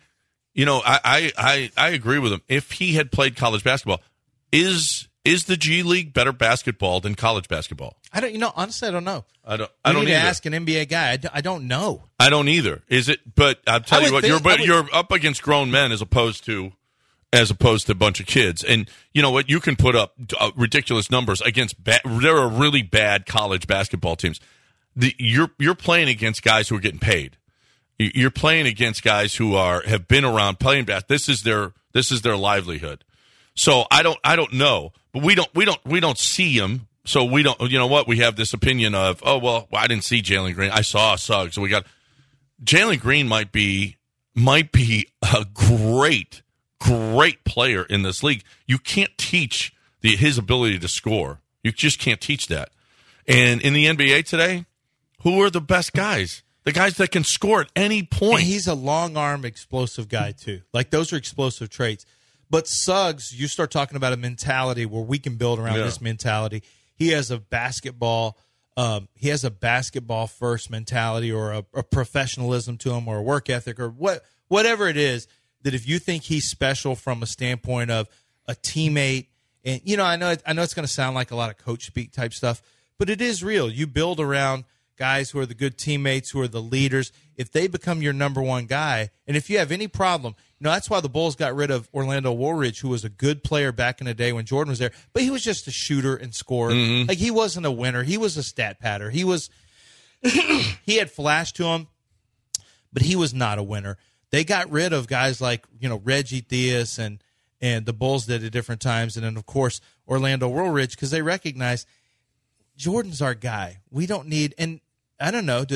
I agree with him. If he had played college basketball, is the G League better basketball than college basketball? Honestly, I don't know. I don't need to either. ask an NBA guy. I don't know. I don't either. Is it? But I'll tell you what, you're up against grown men as opposed to a bunch of kids. And you know what? You can put up ridiculous numbers against there are really bad college basketball teams. You're playing against guys who are getting paid. You're playing against guys who have been around playing basketball. This is their livelihood. So I don't know, but we don't see him. So we don't. You know what? We have this opinion of, I didn't see Jalen Green. I saw Suggs. So we got Jalen Green might be a great player in this league. You can't teach his ability to score. You just can't teach that. And in the NBA today, who are the best guys? The guys that can score at any point. And he's a long arm, explosive guy too. Like those are explosive traits. But Suggs, you start talking about a mentality where we can build around this mentality. He has a basketball. He has a basketball first mentality, or a professionalism to him, or a work ethic, or whatever it is. That if you think he's special from a standpoint of a teammate, and I know it's going to sound like a lot of coach speak type stuff, but it is real. You build around guys who are the good teammates, who are the leaders. If they become your number one guy, and if you have any problem, that's why the Bulls got rid of Orlando Woolridge, who was a good player back in the day when Jordan was there, but he was just a shooter and scorer. Mm-hmm. Like he wasn't a winner. He was a stat patter. He was he had flash to him, but he was not a winner. They got rid of guys like, Reggie Theus and the Bulls did at different times, and then of course Orlando Woolridge, because they recognized Jordan's our guy. We don't need, and I don't know,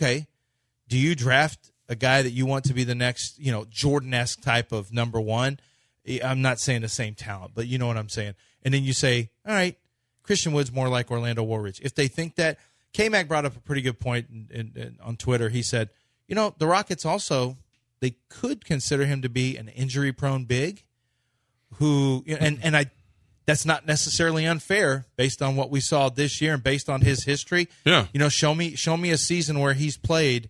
do you draft a guy that you want to be the next, Jordan-esque type of number one? I'm not saying the same talent, but you know what I'm saying. And then you say, all right, Christian Wood's more like Orlando Woolridge. If they think that, K-Mac brought up a pretty good point on Twitter. He said, the Rockets also, they could consider him to be an injury-prone big who, that's not necessarily unfair based on what we saw this year and based on his history. Yeah. Show me a season where he's played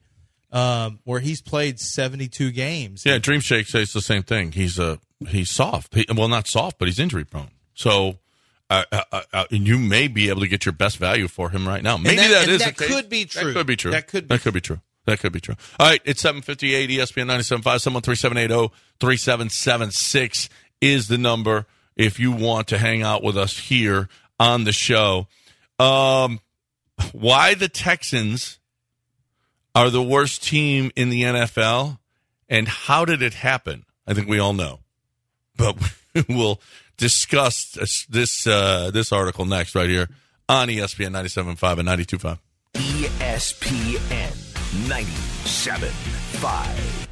72 games. Yeah, Dream Shake says the same thing. He's soft. Not soft, but he's injury prone. So you may be able to get your best value for him right now. Maybe that could be true. That could be true. That could be true. All right, it's 7:58 ESPN 97.5. 713-780-3776 is the number if you want to hang out with us here on the show. Why the Texans are the worst team in the NFL, and how did it happen? I think we all know. But we'll discuss this article next right here on ESPN 97.5 and 92.5. ESPN 97.5.